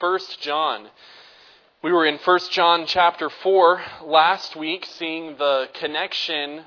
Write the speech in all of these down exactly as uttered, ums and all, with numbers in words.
First John. We were in First John chapter four last week, seeing the connection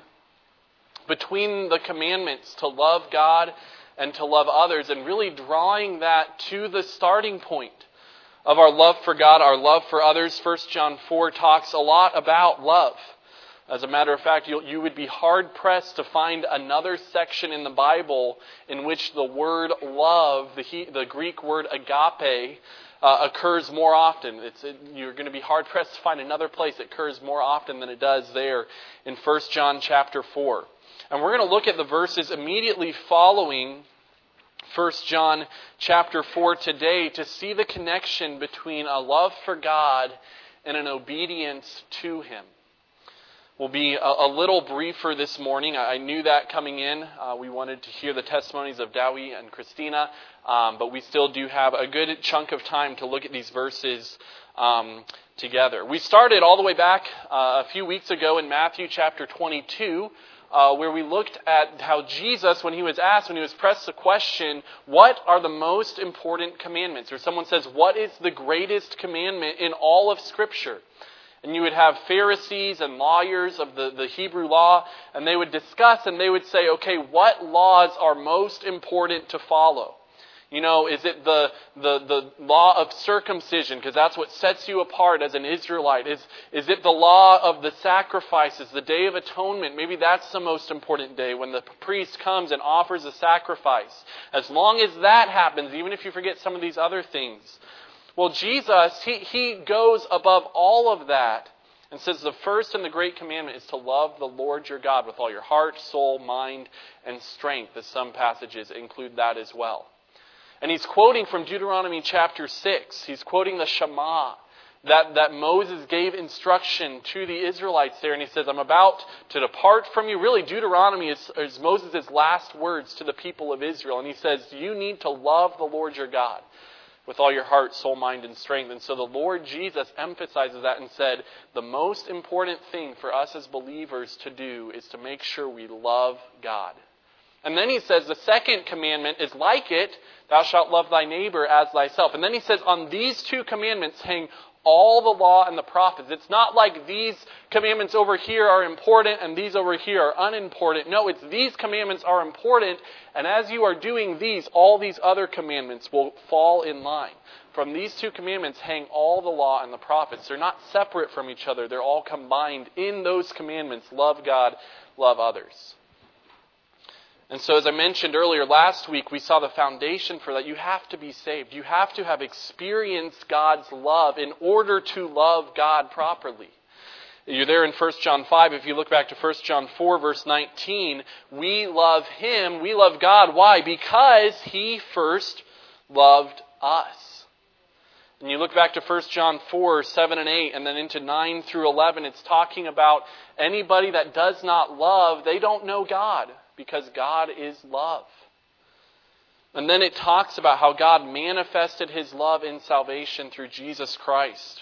between the commandments to love God and to love others, and really drawing that to the starting point of our love for God, our love for others. First John four talks a lot about love. As a matter of fact, you you would be hard-pressed to find another section in the Bible in which the word love, the, he, the Greek word agape, uh, occurs more often. It's, it, you're going to be hard-pressed to find another place that occurs more often than it does there in First John chapter four. And we're going to look at the verses immediately following First John chapter four today to see the connection between a love for God and an obedience to Him. We'll be a, a little briefer this morning. I, I knew that coming in. Uh, we wanted to hear the testimonies of Dowie and Christina, um, but we still do have a good chunk of time to look at these verses um, together. We started all the way back uh, a few weeks ago in Matthew chapter twenty-two, uh, where we looked at how Jesus, when he was asked, when he was pressed the question, what are the most important commandments? Or someone says, what is the greatest commandment in all of Scripture? And you would have Pharisees and lawyers of the, the Hebrew law, and they would discuss and they would say, okay, what laws are most important to follow? You know, is it the the, the law of circumcision, because that's what sets you apart as an Israelite? Is, is it the law of the sacrifices, the Day of Atonement? Maybe that's the most important day when the priest comes and offers a sacrifice. As long as that happens, even if you forget some of these other things. Well, Jesus, he, he goes above all of that and says the first and the great commandment is to love the Lord your God with all your heart, soul, mind, and strength, as some passages include that as well. And he's quoting from Deuteronomy chapter six. He's quoting the Shema that, that Moses gave instruction to the Israelites there. And he says, I'm about to depart from you. Really, Deuteronomy is, is Moses' last words to the people of Israel. And he says, you need to love the Lord your God with all your heart, soul, mind, and strength. And so the Lord Jesus emphasizes that and said, the most important thing for us as believers to do is to make sure we love God. And then he says the second commandment is like it, thou shalt love thy neighbor as thyself. And then he says, on these two commandments hang all the law and the prophets. It's not like these commandments over here are important and these over here are unimportant. No, it's these commandments are important, and as you are doing these, all these other commandments will fall in line. From these two commandments hang all the law and the prophets. They're not separate from each other. They're all combined in those commandments. Love God, love others. And so as I mentioned earlier, last week we saw the foundation for that. You have to be saved. You have to have experienced God's love in order to love God properly. You're there in First John five. If you look back to First John four, verse nineteen, we love Him, we love God. Why? Because He first loved us. And you look back to First John four, seven and eight, and then into nine through eleven, it's talking about anybody that does not love, they don't know God. Because God is love. And then it talks about how God manifested His love in salvation through Jesus Christ.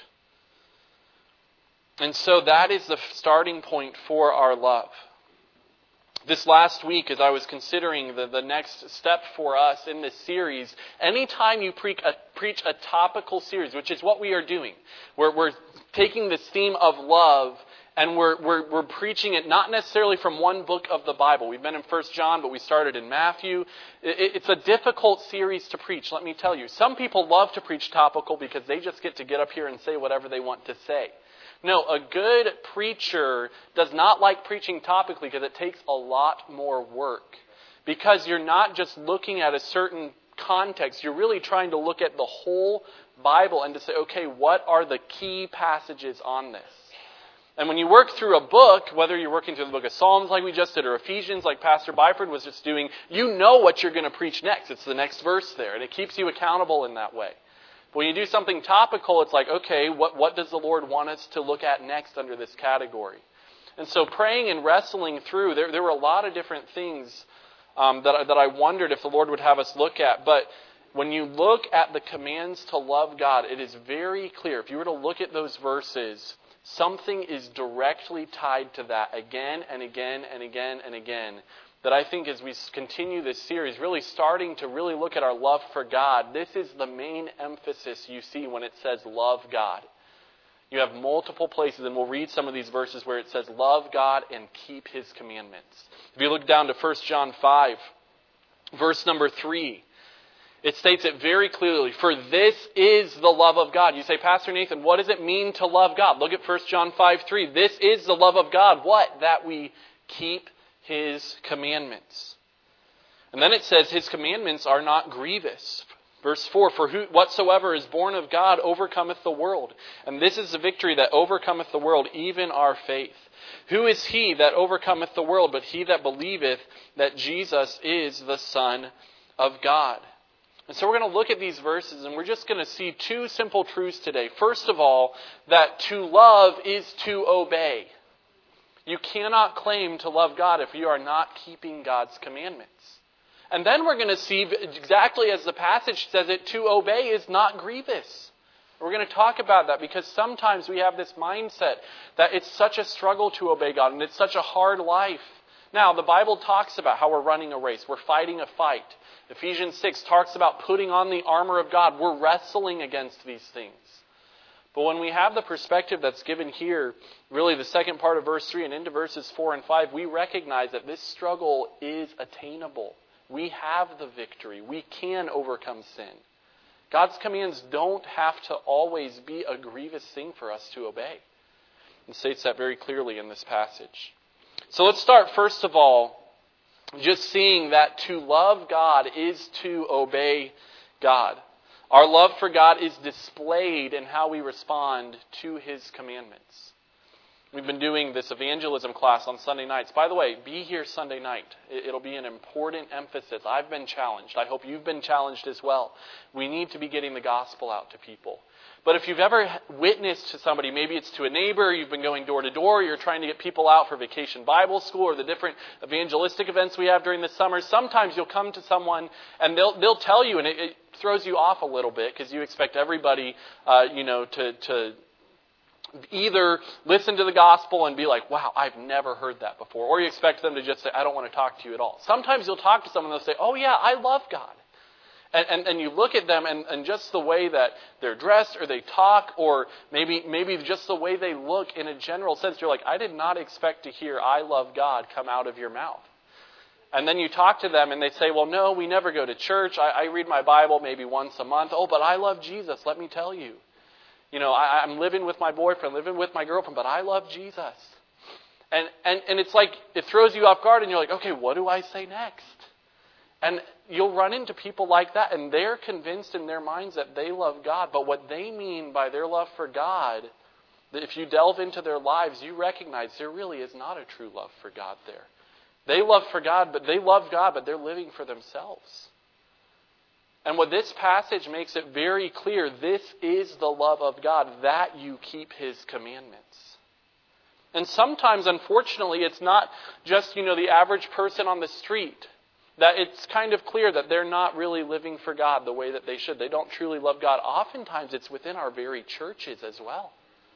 And so that is the starting point for our love. This last week, as I was considering the, the next step for us in this series, anytime you preach a, preach a topical series, which is what we are doing, we're, we're taking this theme of love and we're, we're, we're preaching it not necessarily from one book of the Bible. We've been in First John, but we started in Matthew. It, it's a difficult series to preach, let me tell you. Some people love to preach topical because they just get to get up here and say whatever they want to say. No, a good preacher does not like preaching topically because it takes a lot more work. Because you're not just looking at a certain context. You're really trying to look at the whole Bible and to say, okay, what are the key passages on this? And when you work through a book, whether you're working through the book of Psalms like we just did, or Ephesians like Pastor Byford was just doing, you know what you're going to preach next. It's the next verse there, and it keeps you accountable in that way. But when you do something topical, it's like, okay, what, what does the Lord want us to look at next under this category? And so praying and wrestling through, there, there were a lot of different things um, that, that I wondered if the Lord would have us look at. But when you look at the commands to love God, it is very clear. If you were to look at those verses, something is directly tied to that again and again and again and again. that I think as we continue this series, really starting to really look at our love for God, this is the main emphasis you see when it says love God. You have multiple places, and we'll read some of these verses where it says love God and keep His commandments. If you look down to First John five, verse number three, it states it very clearly, for this is the love of God. You say, Pastor Nathan, what does it mean to love God? Look at First John five three. This is the love of God. What? That we keep His commandments. And then it says His commandments are not grievous. Verse four, for who, whatsoever is born of God overcometh the world. And this is the victory that overcometh the world, even our faith. Who is he that overcometh the world, but he that believeth that Jesus is the Son of God? And so we're going to look at these verses, and we're just going to see two simple truths today. First of all, that to love is to obey. You cannot claim to love God if you are not keeping God's commandments. And then we're going to see, exactly as the passage says it, to obey is not grievous. We're going to talk about that because sometimes we have this mindset that it's such a struggle to obey God and it's such a hard life. Now, the Bible talks about how we're running a race. We're fighting a fight. Ephesians six talks about putting on the armor of God. We're wrestling against these things. But when we have the perspective that's given here, really the second part of verse three and into verses four and five, we recognize that this struggle is attainable. We have the victory. We can overcome sin. God's commands don't have to always be a grievous thing for us to obey. It states that very clearly in this passage. So let's start first of all just seeing that to love God is to obey God. Our love for God is displayed in how we respond to His commandments. We've been doing this evangelism class on Sunday nights. By the way, be here Sunday night. It'll be an important emphasis. I've been challenged. I hope you've been challenged as well. We need to be getting the gospel out to people. But if you've ever witnessed to somebody, maybe it's to a neighbor, you've been going door to door, you're trying to get people out for Vacation Bible School or the different evangelistic events we have during the summer, sometimes you'll come to someone and they'll they'll tell you, and it, it throws you off a little bit because you expect everybody, uh, you know, to to either listen to the gospel and be like, wow, I've never heard that before. Or you expect them to just say, I don't want to talk to you at all. Sometimes you'll talk to someone and they'll say, oh yeah, I love God. And, and, and you look at them and, and just the way that they're dressed or they talk or maybe maybe just the way they look in a general sense, you're like, I did not expect to hear I love God come out of your mouth. And then you talk to them and they say, well, no, we never go to church. I, I read my Bible maybe once a month. Oh, but I love Jesus, let me tell you. You know, I, I'm living with my boyfriend, living with my girlfriend, but I love Jesus. And, and and it's like, it throws you off guard and you're like, okay, what do I say next? And you'll run into people like that and they're convinced in their minds that they love God. But what they mean by their love for God, that if you delve into their lives, you recognize there really is not a true love for God there. They love for God, but they love God, but they're living for themselves. And what this passage makes it very clear, this is the love of God, that you keep His commandments. And sometimes, unfortunately, it's not just, you know, the average person on the street. That it's kind of clear that they're not really living for God the way that they should. They don't truly love God. Oftentimes, it's within our very churches as well.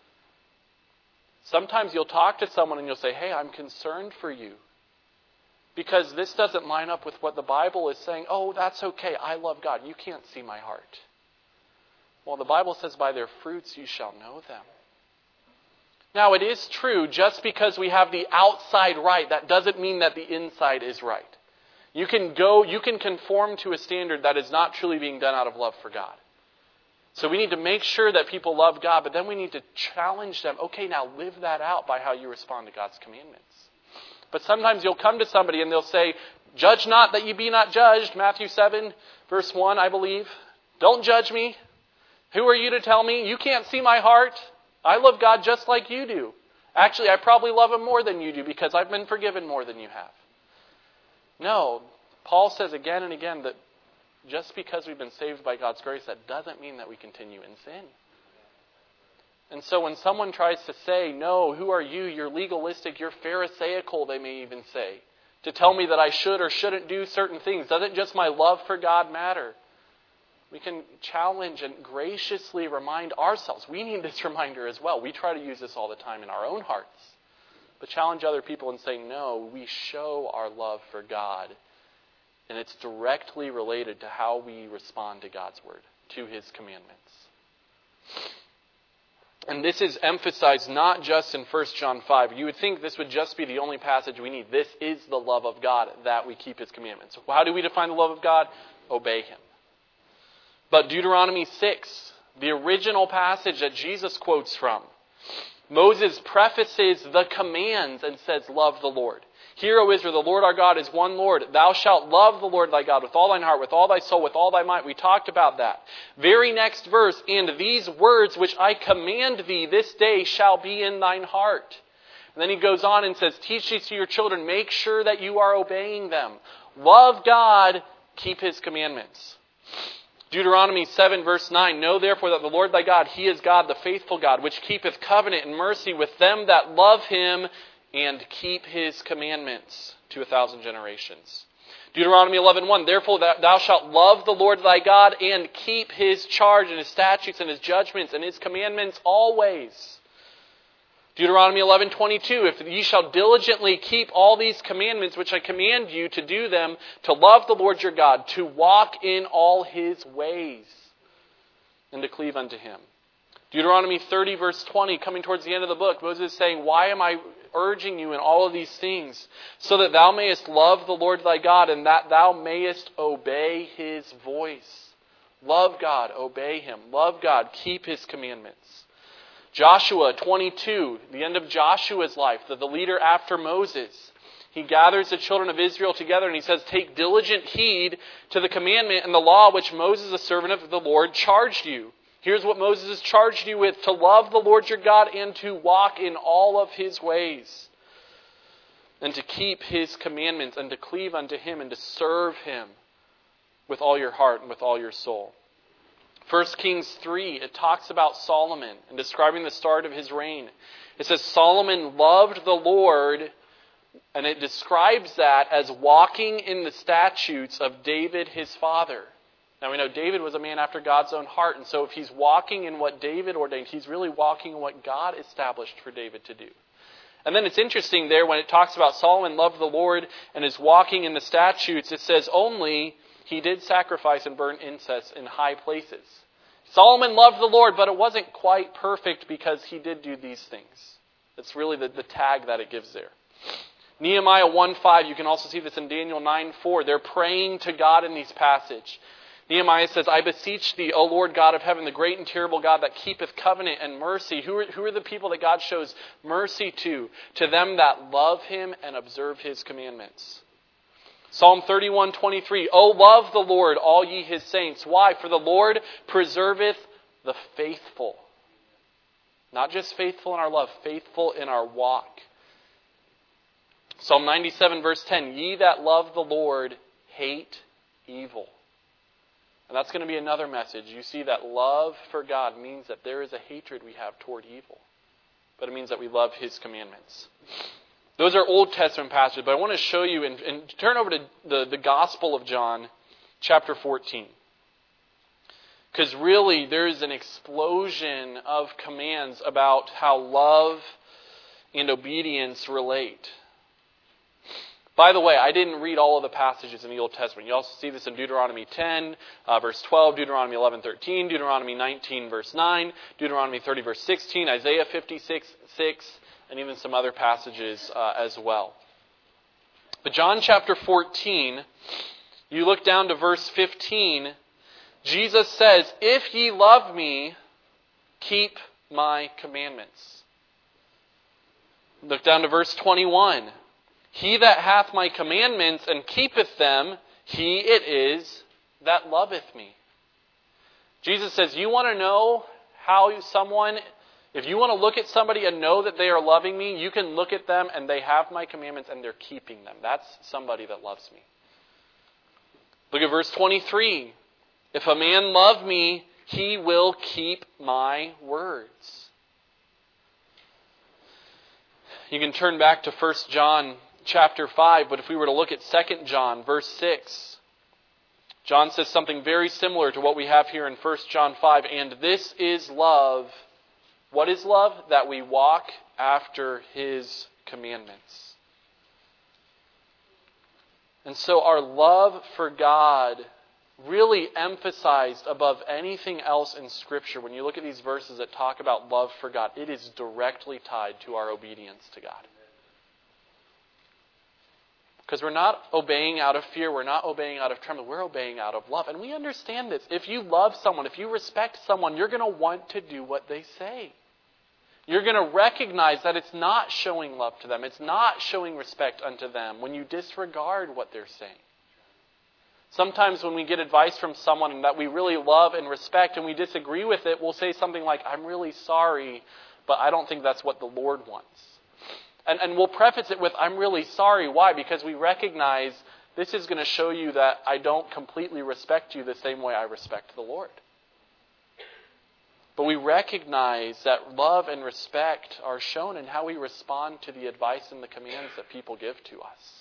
Sometimes you'll talk to someone and you'll say, hey, I'm concerned for you. Because this doesn't line up with what the Bible is saying. Oh, that's okay. I love God. You can't see my heart. Well, the Bible says, by their fruits you shall know them. Now, it is true, just because we have the outside right, that doesn't mean that the inside is right. You can go, you can conform to a standard that is not truly being done out of love for God. So we need to make sure that people love God, but then we need to challenge them. Okay, now live that out by how you respond to God's commandments. But sometimes you'll come to somebody and they'll say, judge not that you be not judged. Matthew seven, verse one, I believe. Don't judge me. Who are you to tell me? You can't see my heart. I love God just like you do. Actually, I probably love Him more than you do because I've been forgiven more than you have. No, Paul says again and again that just because we've been saved by God's grace, that doesn't mean that we continue in sin. And so when someone tries to say, no, who are you? You're legalistic, you're pharisaical, they may even say, to tell me that I should or shouldn't do certain things. Doesn't just my love for God matter? We can challenge and graciously remind ourselves. We need this reminder as well. We try to use this all the time in our own hearts. but challenge other people and say, no, we show our love for God. And it's directly related to how we respond to God's word, to his commandments. And this is emphasized not just in First John five. You would think this would just be the only passage we need. This is the love of God, that we keep his commandments. How do we define the love of God? Obey him. But Deuteronomy six, the original passage that Jesus quotes from, Moses prefaces the commands and says, love the Lord. Hear, O Israel, the Lord our God is one Lord. Thou shalt love the Lord thy God with all thine heart, with all thy soul, with all thy might. We talked about that. Very next verse, and these words which I command thee this day shall be in thine heart. And then he goes on and says, teach these to your children. Make sure that you are obeying them. Love God, keep his commandments. Deuteronomy seven verse nine, know therefore that the Lord thy God, he is God, the faithful God, which keepeth covenant and mercy with them that love him and keep his commandments to a thousand generations. Deuteronomy eleven one, therefore thou shalt love the Lord thy God and keep his charge and his statutes and his judgments and his commandments always. Deuteronomy eleven twenty-two, if ye shall diligently keep all these commandments which I command you to do them, to love the Lord your God, to walk in all his ways, and to cleave unto him. Deuteronomy thirty verse twenty, coming towards the end of the book, Moses is saying, why am I urging you in all of these things? So that thou mayest love the Lord thy God, and that thou mayest obey his voice. Love God, obey him. Love God, keep his commandments. Joshua twenty-two, the end of Joshua's life, the, the leader after Moses. He gathers the children of Israel together and he says, take diligent heed to the commandment and the law which Moses, the servant of the Lord, charged you. Here's what Moses has charged you with, to love the Lord your God and to walk in all of his ways, and to keep his commandments and to cleave unto him and to serve him with all your heart and with all your soul. First Kings three, it talks about Solomon and describing the start of his reign. It says Solomon loved the Lord, and it describes that as walking in the statutes of David his father. Now we know David was a man after God's own heart, and so if he's walking in what David ordained, he's really walking in what God established for David to do. And then it's interesting there when it talks about Solomon loved the Lord and is walking in the statutes, it says only he did sacrifice and burn incense in high places. Solomon loved the Lord, but it wasn't quite perfect because he did do these things. That's really the, the tag that it gives there. Nehemiah one five, you can also see this in Daniel nine four. They're praying to God in these passages. Nehemiah says, I beseech thee, O Lord God of heaven, the great and terrible God that keepeth covenant and mercy. Who are, who are the people that God shows mercy to? To them that love him and observe his commandments. Psalm thirty-one twenty-three, O love the Lord, all ye his saints. Why? For the Lord preserveth the faithful. Not just faithful in our love, faithful in our walk. Psalm ninety-seven verse ten, ye that love the Lord hate evil. And that's going to be another message. You see that love for God means that there is a hatred we have toward evil. But it means that we love his commandments. Those are Old Testament passages, but I want to show you, and, and turn over to the, the Gospel of John, chapter fourteen. Because really, there is an explosion of commands about how love and obedience relate. By the way, I didn't read all of the passages in the Old Testament. You also see this in Deuteronomy ten, uh, verse twelve, Deuteronomy eleven, thirteen, Deuteronomy nineteen, verse nine, Deuteronomy thirty, verse sixteen, Isaiah fifty-six, six, and even some other passages uh, as well. But John chapter fourteen, you look down to verse fifteen, Jesus says, if ye love me, keep my commandments. Look down to verse twenty-one. He that hath my commandments and keepeth them, he it is that loveth me. Jesus says, you want to know how someone, if you want to look at somebody and know that they are loving me, you can look at them and they have my commandments and they're keeping them. That's somebody that loves me. Look at verse twenty-three. If a man love me, he will keep my words. You can turn back to First John chapter five, but if we were to look at Second John, verse six, John says something very similar to what we have here in First John five, and this is love. What is love? That we walk after his commandments. And so our love for God, really emphasized above anything else in Scripture, when you look at these verses that talk about love for God, it is directly tied to our obedience to God. Because we're not obeying out of fear, we're not obeying out of trembling, we're obeying out of love. And we understand this. If you love someone, if you respect someone, you're going to want to do what they say. You're going to recognize that it's not showing love to them. It's not showing respect unto them when you disregard what they're saying. Sometimes when we get advice from someone that we really love and respect and we disagree with it, we'll say something like, I'm really sorry, but I don't think that's what the Lord wants. And, and we'll preface it with, I'm really sorry. Why? Because we recognize this is going to show you that I don't completely respect you the same way I respect the Lord. But we recognize that love and respect are shown in how we respond to the advice and the commands that people give to us.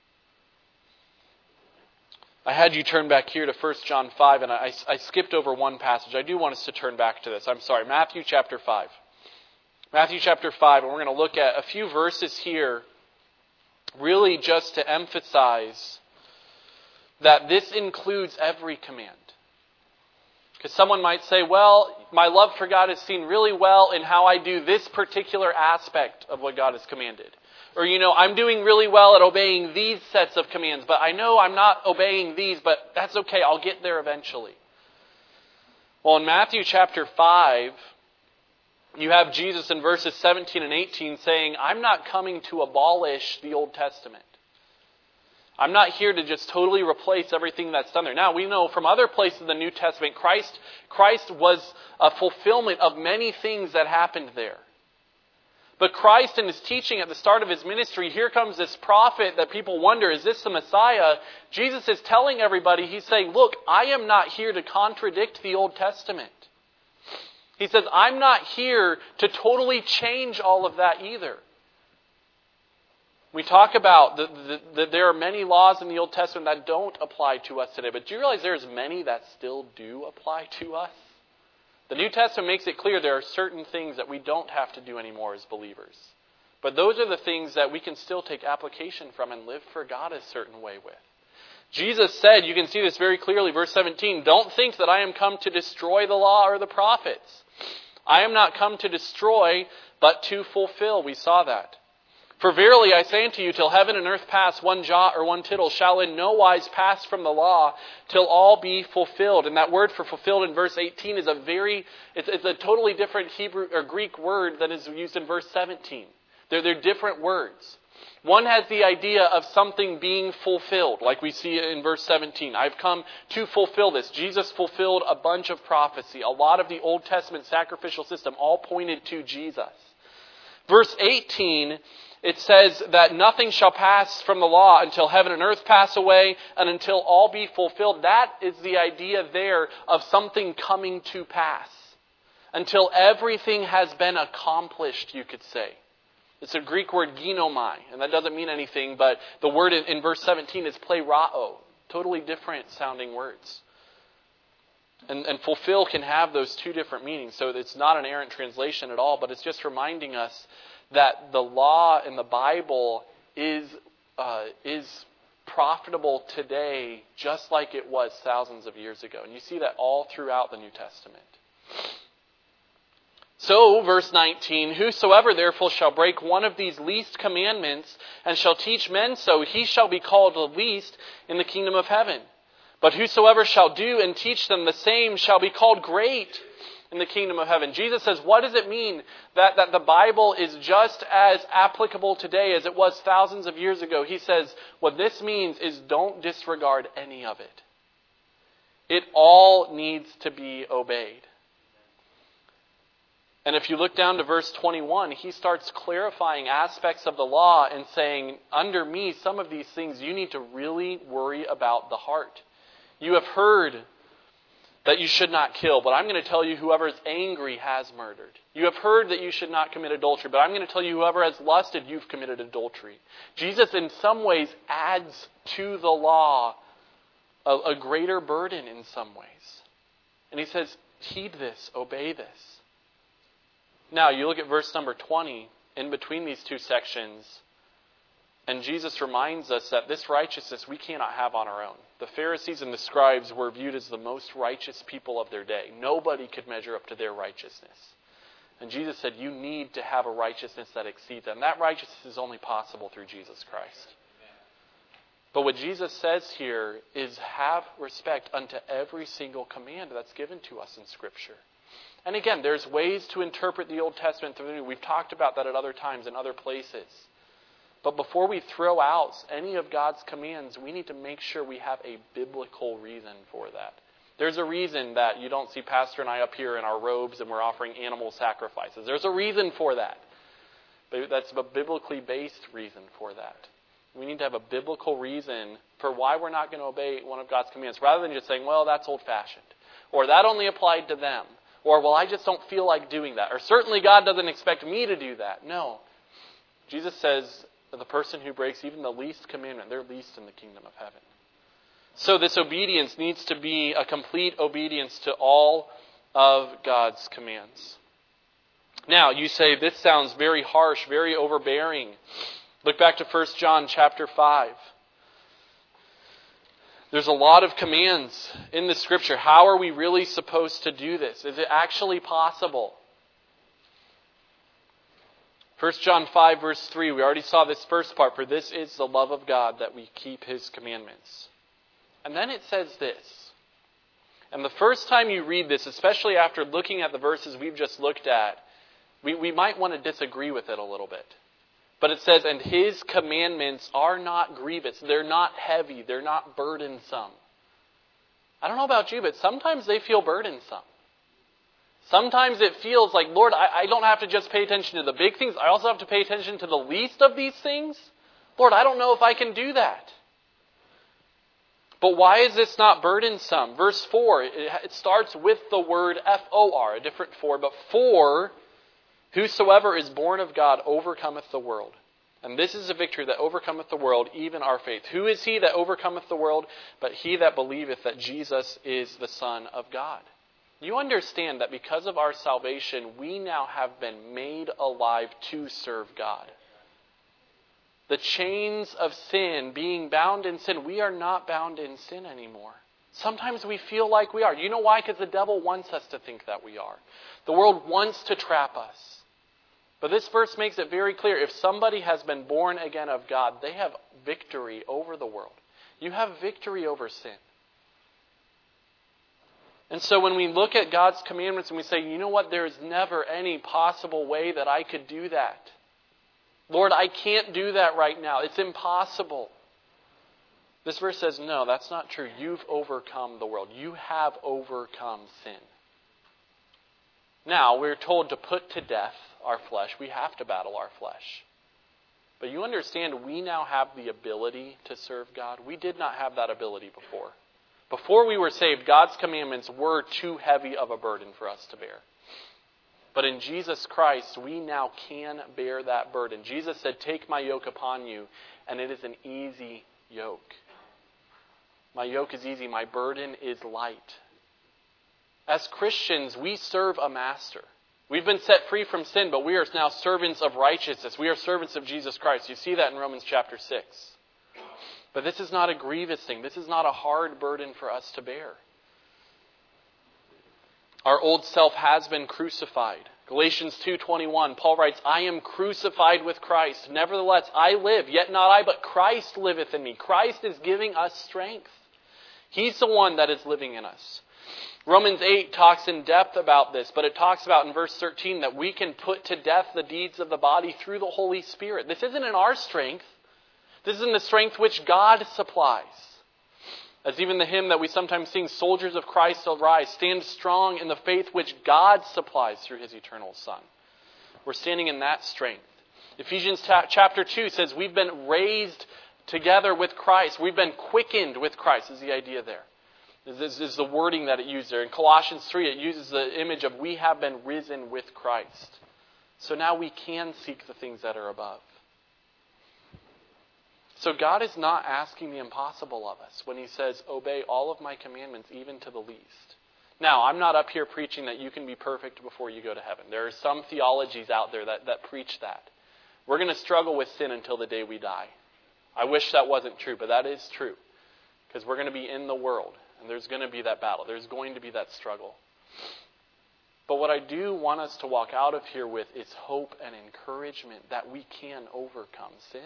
I had you turn back here to First John five, and I, I skipped over one passage. I do want us to turn back to this. I'm sorry. Matthew chapter five. Matthew chapter five, and we're going to look at a few verses here, really just to emphasize that this includes every command. Because someone might say, well, my love for God is seen really well in how I do this particular aspect of what God has commanded. Or, you know, I'm doing really well at obeying these sets of commands, but I know I'm not obeying these, but that's okay, I'll get there eventually. Well, in Matthew chapter five, you have Jesus in verses seventeen and eighteen saying, I'm not coming to abolish the Old Testament. I'm not here to just totally replace everything that's done there. Now, we know from other places in the New Testament, Christ, Christ was a fulfillment of many things that happened there. But Christ in his teaching at the start of his ministry, here comes this prophet that people wonder, is this the Messiah? Jesus is telling everybody, he's saying, look, I am not here to contradict the Old Testament. He says, I'm not here to totally change all of that either. We talk about that there are many laws in the Old Testament that don't apply to us today. But do you realize there's many that still do apply to us? The New Testament makes it clear there are certain things that we don't have to do anymore as believers. But those are the things that we can still take application from and live for God a certain way with. Jesus said, you can see this very clearly, verse seventeen, don't think that I am come to destroy the law or the prophets. I am not come to destroy, but to fulfill. We saw that. For verily I say unto you, till heaven and earth pass, one jot or one tittle shall in no wise pass from the law, till all be fulfilled. And that word for fulfilled in verse eighteen is a very, it's, it's a totally different Hebrew or Greek word than is used in verse seventeen. They're, they're different words. One has the idea of something being fulfilled, like we see in verse seventeen. I've come to fulfill this. Jesus fulfilled a bunch of prophecy. A lot of the Old Testament sacrificial system all pointed to Jesus. Verse eighteen, it says that nothing shall pass from the law until heaven and earth pass away and until all be fulfilled. That is the idea there of something coming to pass. Until everything has been accomplished, you could say. It's a Greek word ginomai, and that doesn't mean anything, but the word in verse seventeen is plerao. Totally different sounding words. And, and fulfill can have those two different meanings. So it's not an errant translation at all, but it's just reminding us that the law in the Bible is uh, is profitable today just like it was thousands of years ago. And you see that all throughout the New Testament. So, verse nineteen, whosoever therefore shall break one of these least commandments and shall teach men so, he shall be called the least in the kingdom of heaven. But whosoever shall do and teach them the same shall be called great in the kingdom of heaven. Jesus says, what does it mean that, that the Bible is just as applicable today as it was thousands of years ago? He says, what this means is don't disregard any of it. It all needs to be obeyed. And if you look down to verse twenty-one, he starts clarifying aspects of the law and saying, under me, some of these things you need to really worry about the heart. You have heard that you should not kill, but I'm going to tell you whoever is angry has murdered. You have heard that you should not commit adultery, but I'm going to tell you whoever has lusted, you've committed adultery. Jesus in some ways adds to the law a, a greater burden in some ways. And he says, heed this, obey this. Now, you look at verse number twenty, in between these two sections. And Jesus reminds us that this righteousness we cannot have on our own. The Pharisees and the scribes were viewed as the most righteous people of their day. Nobody could measure up to their righteousness. And Jesus said, you need to have a righteousness that exceeds them. That righteousness is only possible through Jesus Christ. But what Jesus says here is have respect unto every single command that's given to us in Scripture. And again, there's ways to interpret the Old Testament through the New. We've talked about that at other times in other places. But before we throw out any of God's commands, we need to make sure we have a biblical reason for that. There's a reason that you don't see Pastor and I up here in our robes and we're offering animal sacrifices. There's a reason for that. But that's a biblically based reason for that. We need to have a biblical reason for why we're not going to obey one of God's commands, rather than just saying, well, that's old-fashioned. Or that only applied to them. Or, well, I just don't feel like doing that. Or certainly God doesn't expect me to do that. No. Jesus says that the person who breaks even the least commandment, they're least in the kingdom of heaven. So this obedience needs to be a complete obedience to all of God's commands. Now, you say, this sounds very harsh, very overbearing. Look back to First John chapter five. There's a lot of commands in the Scripture. How are we really supposed to do this? Is it actually possible? First John five verse three, we already saw this first part. For this is the love of God, that we keep His commandments. And then it says this. And the first time you read this, especially after looking at the verses we've just looked at, we, we might want to disagree with it a little bit. But it says, and His commandments are not grievous. They're not heavy. They're not burdensome. I don't know about you, but sometimes they feel burdensome. Sometimes it feels like, Lord, I, I don't have to just pay attention to the big things. I also have to pay attention to the least of these things. Lord, I don't know if I can do that. But why is this not burdensome? Verse four, it, it starts with the word F O R, a different for, but for... whosoever is born of God overcometh the world. And this is a victory that overcometh the world, even our faith. Who is he that overcometh the world? But he that believeth that Jesus is the Son of God. You understand that because of our salvation, we now have been made alive to serve God. The chains of sin, being bound in sin, we are not bound in sin anymore. Sometimes we feel like we are. You know why? Because the devil wants us to think that we are. The world wants to trap us. But this verse makes it very clear. If somebody has been born again of God, they have victory over the world. You have victory over sin. And so when we look at God's commandments and we say, you know what, there's never any possible way that I could do that. Lord, I can't do that right now. It's impossible. This verse says, no, that's not true. You've overcome the world. You have overcome sin. Now, we're told to put to death our flesh. We have to battle our flesh. But you understand, we now have the ability to serve God. We did not have that ability before. Before we were saved, God's commandments were too heavy of a burden for us to bear. But in Jesus Christ, we now can bear that burden. Jesus said, take my yoke upon you, and it is an easy yoke. My yoke is easy, my burden is light. As Christians, we serve a master. We've been set free from sin, but we are now servants of righteousness. We are servants of Jesus Christ. You see that in Romans chapter six. But this is not a grievous thing. This is not a hard burden for us to bear. Our old self has been crucified. Galatians two twenty-one, Paul writes, I am crucified with Christ. Nevertheless, I live, yet not I, but Christ liveth in me. Christ is giving us strength. He's the one that is living in us. Romans eight talks in depth about this, but it talks about in verse thirteen that we can put to death the deeds of the body through the Holy Spirit. This isn't in our strength. This is in the strength which God supplies. As even the hymn that we sometimes sing, soldiers of Christ arise, stand strong in the faith which God supplies through His eternal Son. We're standing in that strength. Ephesians ta- chapter two says we've been raised together with Christ. We've been quickened with Christ is the idea there. This is the wording that it uses there. In Colossians three, it uses the image of we have been risen with Christ. So now we can seek the things that are above. So God is not asking the impossible of us when He says, obey all of my commandments, even to the least. Now, I'm not up here preaching that you can be perfect before you go to heaven. There are some theologies out there that, that preach that. We're going to struggle with sin until the day we die. I wish that wasn't true, but that is true. Because we're going to be in the world, and there's going to be that battle. There's going to be that struggle. But what I do want us to walk out of here with is hope and encouragement that we can overcome sin.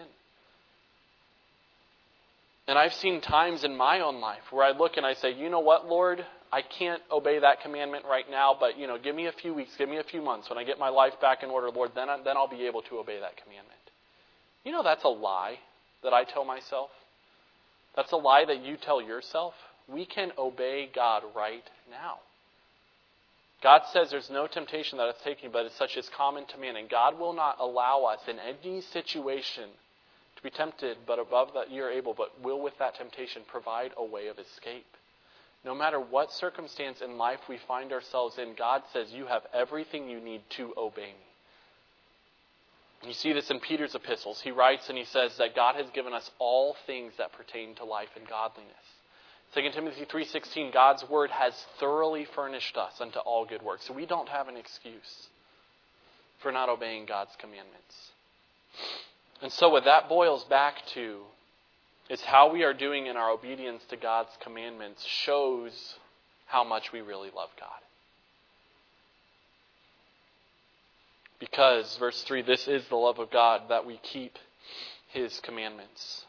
And I've seen times in my own life where I look and I say, you know what, Lord, I can't obey that commandment right now, but you know, give me a few weeks, give me a few months. When I get my life back in order, Lord, then, I, then I'll be able to obey that commandment. You know that's a lie that I tell myself. That's a lie that you tell yourself. We can obey God right now. God says there's no temptation that is taken, but it's such as common to man. And God will not allow us in any situation to be tempted, but above that you're able, but will with that temptation provide a way of escape. No matter what circumstance in life we find ourselves in, God says you have everything you need to obey me. You see this in Peter's epistles. He writes and he says that God has given us all things that pertain to life and godliness. Second Timothy three sixteen, God's word has thoroughly furnished us unto all good works. So we don't have an excuse for not obeying God's commandments. And so what that boils back to is how we are doing in our obedience to God's commandments shows how much we really love God. Because, verse three, this is the love of God, that we keep His commandments.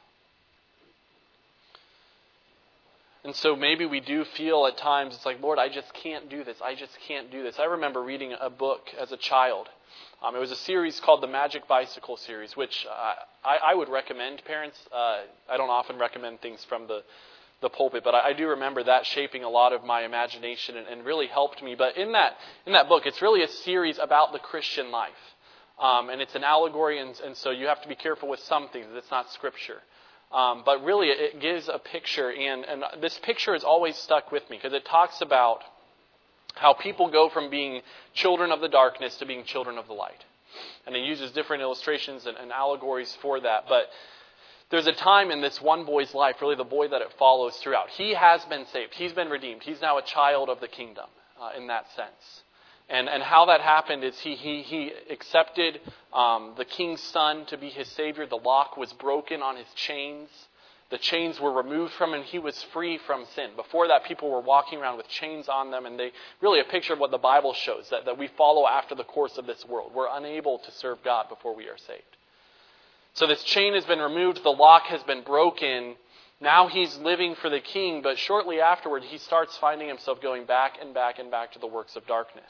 And so maybe we do feel at times, it's like, Lord, I just can't do this. I just can't do this. I remember reading a book as a child. Um, it was a series called the Magic Bicycle series, which uh, I, I would recommend parents. Uh, I don't often recommend things from the, the pulpit, but I, I do remember that shaping a lot of my imagination and, and really helped me. But in that in that book, it's really a series about the Christian life. Um, and it's an allegory, and, and so you have to be careful with some things. It's not Scripture. Um, but really, it gives a picture, and, and this picture has always stuck with me because it talks about how people go from being children of the darkness to being children of the light. And it uses different illustrations and, and allegories for that. But there's a time in this one boy's life, really the boy that it follows throughout. He has been saved. He's been redeemed. He's now a child of the kingdom uh, in that sense. And and how that happened is he he he accepted um, the king's son to be his savior. The lock was broken on his chains. The chains were removed from him. He was free from sin. Before that, people were walking around with chains on them, and they really a picture of what the Bible shows, that, that we follow after the course of this world. We're unable to serve God before we are saved. So this chain has been removed. The lock has been broken. Now he's living for the king, but shortly afterward, he starts finding himself going back and back and back to the works of darkness.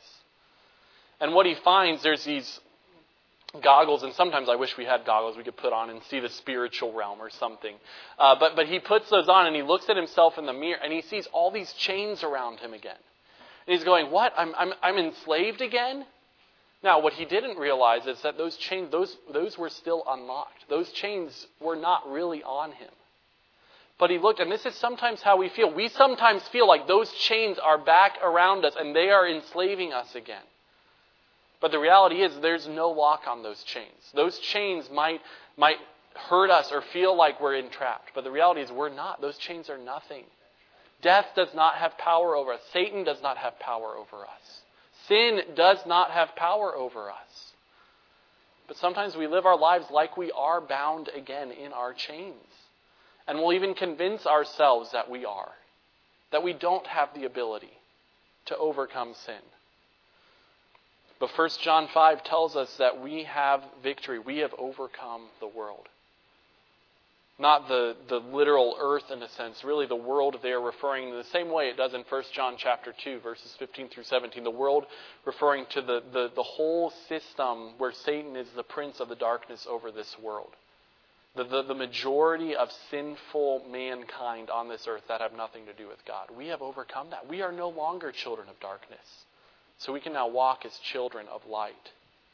And what he finds, there's these goggles, and sometimes I wish we had goggles we could put on and see the spiritual realm or something. Uh, but but he puts those on and he looks at himself in the mirror and he sees all these chains around him again. And he's going, what? I'm I'm I'm enslaved again? Now, what he didn't realize is that those chains, those those were still unlocked. Those chains were not really on him. But he looked, and this is sometimes how we feel. We sometimes feel like those chains are back around us and they are enslaving us again. But the reality is there's no lock on those chains. Those chains might might hurt us or feel like we're entrapped. But the reality is we're not. Those chains are nothing. Death does not have power over us. Satan does not have power over us. Sin does not have power over us. But sometimes we live our lives like we are bound again in our chains. And we'll even convince ourselves that we are. That we don't have the ability to overcome sin. But First John five tells us that we have victory. We have overcome the world. Not the, the literal earth in a sense. Really the world there referring in the same way it does in First John chapter two, verses fifteen through seventeen. The world referring to the, the, the whole system where Satan is the prince of the darkness over this world. The, the, the majority of sinful mankind on this earth that have nothing to do with God. We have overcome that. We are no longer children of darkness. So we can now walk as children of light.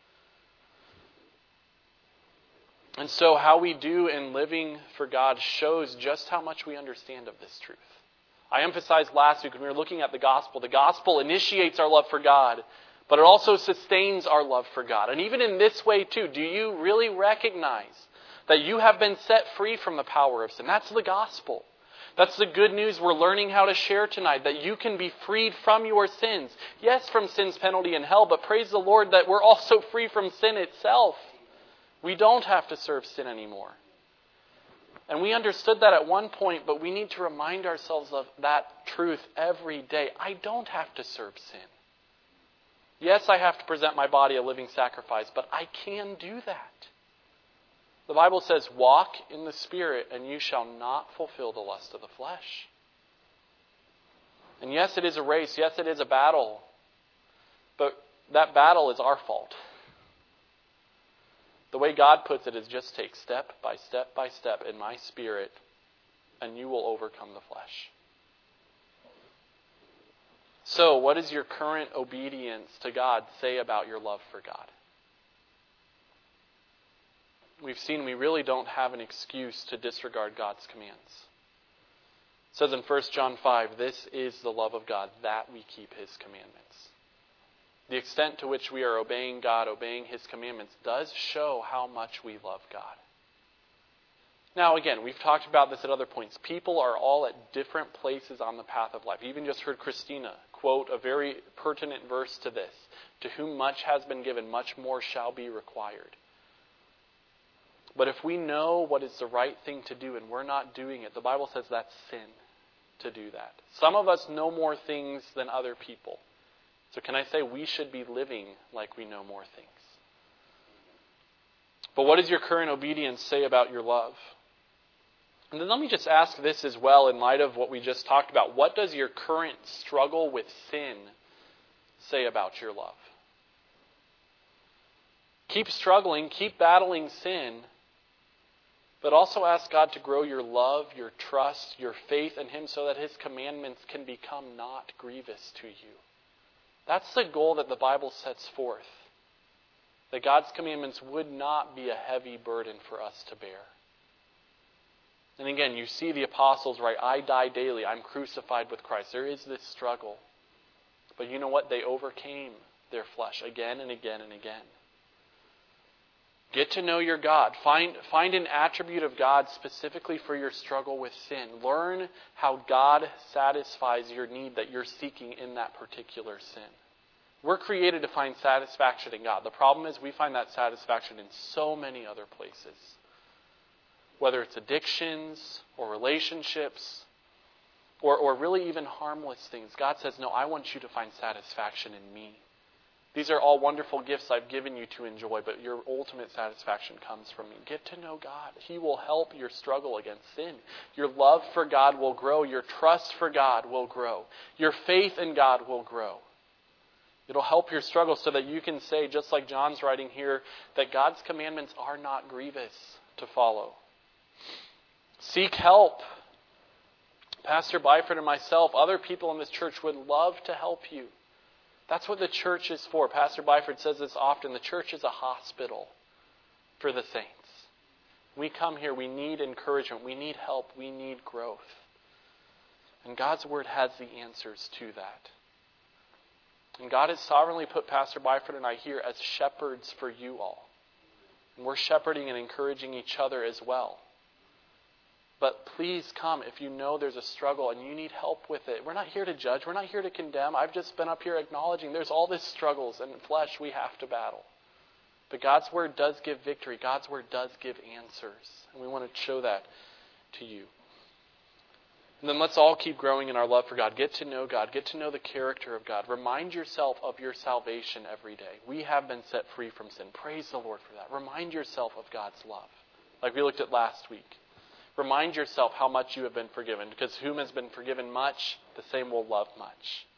And so how we do in living for God shows just how much we understand of this truth. I emphasized last week when we were looking at the gospel, the gospel initiates our love for God, but it also sustains our love for God. And even in this way too, do you really recognize that you have been set free from the power of sin? That's the gospel. That's the good news we're learning how to share tonight, that you can be freed from your sins. Yes, from sin's penalty in hell, but praise the Lord that we're also free from sin itself. We don't have to serve sin anymore. And we understood that at one point, but we need to remind ourselves of that truth every day. I don't have to serve sin. Yes, I have to present my body a living sacrifice, but I can do that. The Bible says, walk in the Spirit, and you shall not fulfill the lust of the flesh. And yes, it is a race. Yes, it is a battle. But that battle is our fault. The way God puts it is just take step by step by step in my Spirit, and you will overcome the flesh. So, what does your current obedience to God say about your love for God? We've seen we really don't have an excuse to disregard God's commands. It says in First John five, this is the love of God, that we keep His commandments. The extent to which we are obeying God, obeying His commandments, does show how much we love God. Now again, we've talked about this at other points. People are all at different places on the path of life. You even just heard Christina quote a very pertinent verse to this. To whom much has been given, much more shall be required. But if we know what is the right thing to do and we're not doing it, the Bible says that's sin to do that. Some of us know more things than other people. So can I say we should be living like we know more things? But what does your current obedience say about your love? And then let me just ask this as well in light of what we just talked about. What does your current struggle with sin say about your love? Keep struggling, keep battling sin, but also ask God to grow your love, your trust, your faith in Him so that His commandments can become not grievous to you. That's the goal that the Bible sets forth. That God's commandments would not be a heavy burden for us to bear. And again, you see the apostles, right? I die daily. I'm crucified with Christ. There is this struggle. But you know what? They overcame their flesh again and again and again. Get to know your God. Find, find an attribute of God specifically for your struggle with sin. Learn how God satisfies your need that you're seeking in that particular sin. We're created to find satisfaction in God. The problem is we find that satisfaction in so many other places. Whether it's addictions or relationships or, or really even harmless things. God says, no, I want you to find satisfaction in me. These are all wonderful gifts I've given you to enjoy, but your ultimate satisfaction comes from me. Get to know God. He will help your struggle against sin. Your love for God will grow. Your trust for God will grow. Your faith in God will grow. It'll help your struggle so that you can say, just like John's writing here, that God's commandments are not grievous to follow. Seek help. Pastor Byford and myself, other people in this church would love to help you. That's what the church is for. Pastor Byford says this often. The church is a hospital for the saints. We come here, we need encouragement, we need help, we need growth. And God's Word has the answers to that. And God has sovereignly put Pastor Byford and I here as shepherds for you all. And we're shepherding and encouraging each other as well. But please come if you know there's a struggle and you need help with it. We're not here to judge. We're not here to condemn. I've just been up here acknowledging there's all these struggles and flesh we have to battle. But God's Word does give victory. God's Word does give answers. And we want to show that to you. And then let's all keep growing in our love for God. Get to know God. Get to know the character of God. Remind yourself of your salvation every day. We have been set free from sin. Praise the Lord for that. Remind yourself of God's love. Like we looked at last week. Remind yourself how much you have been forgiven. Because whom has been forgiven much, the same will love much.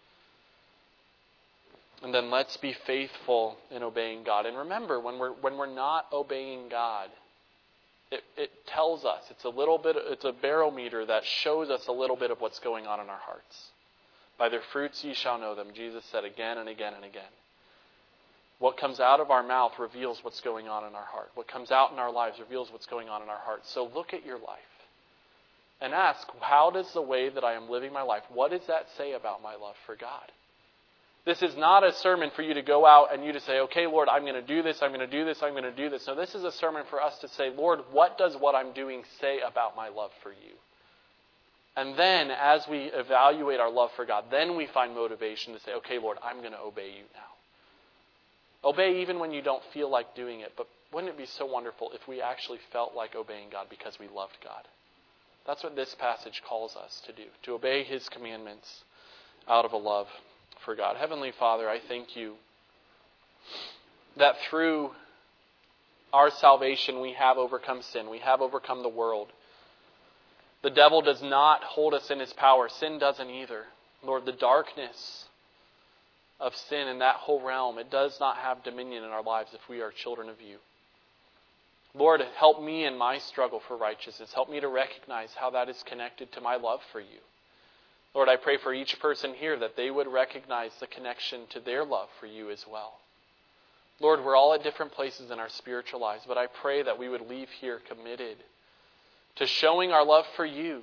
And then let's be faithful in obeying God. And remember, when we're when we're not obeying God, it, it tells us, it's a little bit, it's a barometer that shows us a little bit of what's going on in our hearts. By their fruits ye shall know them, Jesus said again and again and again. What comes out of our mouth reveals what's going on in our heart. What comes out in our lives reveals what's going on in our hearts. So look at your life and ask, how does the way that I am living my life, what does that say about my love for God? This is not a sermon for you to go out and you to say, okay, Lord, I'm going to do this, I'm going to do this, I'm going to do this. No, this is a sermon for us to say, Lord, what does what I'm doing say about my love for you? And then as we evaluate our love for God, then we find motivation to say, okay, Lord, I'm going to obey you now. Obey even when you don't feel like doing it. But wouldn't it be so wonderful if we actually felt like obeying God because we loved God? That's what this passage calls us to do, to obey His commandments out of a love for God. Heavenly Father, I thank you that through our salvation we have overcome sin. We have overcome the world. The devil does not hold us in his power. Sin doesn't either. Lord, the darkness of sin in that whole realm, it does not have dominion in our lives if we are children of you. Lord, help me in my struggle for righteousness. Help me to recognize how that is connected to my love for you. Lord, I pray for each person here that they would recognize the connection to their love for you as well. Lord, we're all at different places in our spiritual lives, but I pray that we would leave here committed to showing our love for you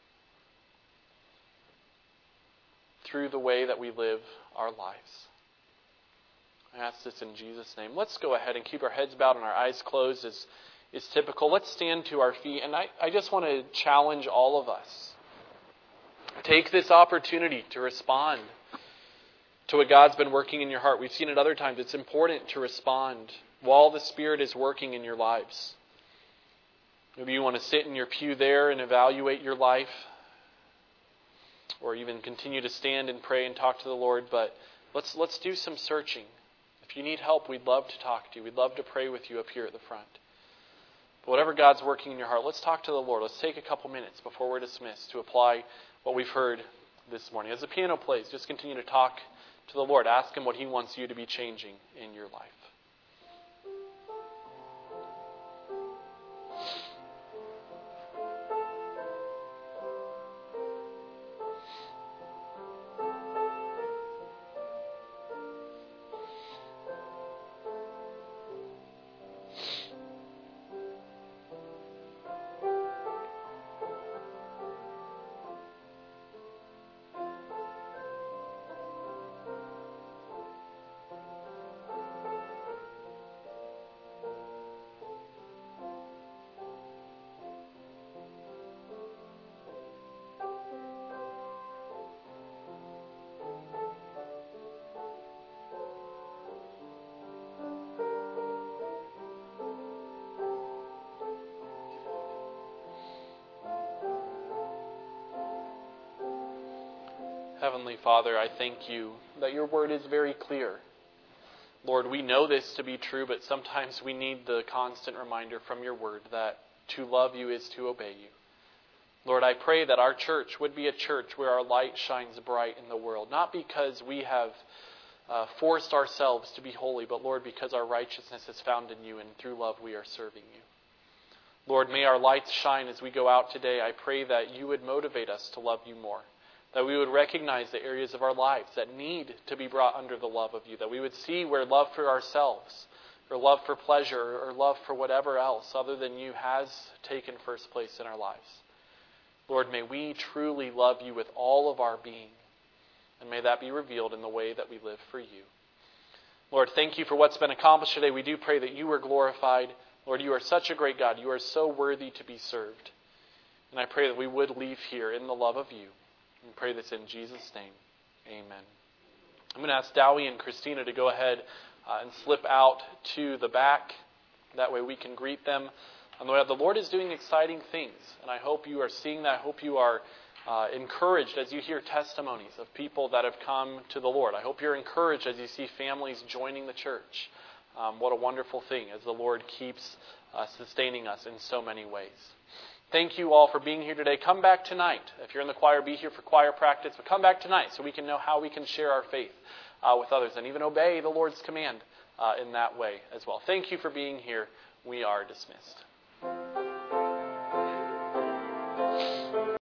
through the way that we live our lives. I ask this in Jesus' name. Let's go ahead and keep our heads bowed and our eyes closed as is typical. Let's stand to our feet. And I, I just want to challenge all of us. Take this opportunity to respond to what God's been working in your heart. We've seen it other times. It's important to respond while the Spirit is working in your lives. Maybe you want to sit in your pew there and evaluate your life, or even continue to stand and pray and talk to the Lord. But let's let's do some searching. If you need help, we'd love to talk to you. We'd love to pray with you up here at the front. But whatever God's working in your heart, let's talk to the Lord. Let's take a couple minutes before we're dismissed to apply what we've heard this morning. As the piano plays, just continue to talk to the Lord. Ask Him what He wants you to be changing in your life. Heavenly Father, I thank you that your word is very clear. Lord, we know this to be true, but sometimes we need the constant reminder from your word that to love you is to obey you. Lord, I pray that our church would be a church where our light shines bright in the world, not because we have uh, forced ourselves to be holy, but Lord, because our righteousness is found in you, and through love we are serving you. Lord, may our lights shine as we go out today. I pray that you would motivate us to love you more. That we would recognize the areas of our lives that need to be brought under the love of you. That we would see where love for ourselves, or love for pleasure, or love for whatever else other than you has taken first place in our lives. Lord, may we truly love you with all of our being. And may that be revealed in the way that we live for you. Lord, thank you for what's been accomplished today. We do pray that you are glorified. Lord, you are such a great God. You are so worthy to be served. And I pray that we would leave here in the love of you. We pray this in Jesus' name. Amen. I'm going to ask Dowie and Christina to go ahead uh, and slip out to the back. That way we can greet them. And the Lord is doing exciting things. And I hope you are seeing that. I hope you are uh, encouraged as you hear testimonies of people that have come to the Lord. I hope you're encouraged as you see families joining the church. Um, what a wonderful thing as the Lord keeps uh, sustaining us in so many ways. Thank you all for being here today. Come back tonight. If you're in the choir, be here for choir practice. But come back tonight so we can know how we can share our faith uh, with others and even obey the Lord's command uh, in that way as well. Thank you for being here. We are dismissed.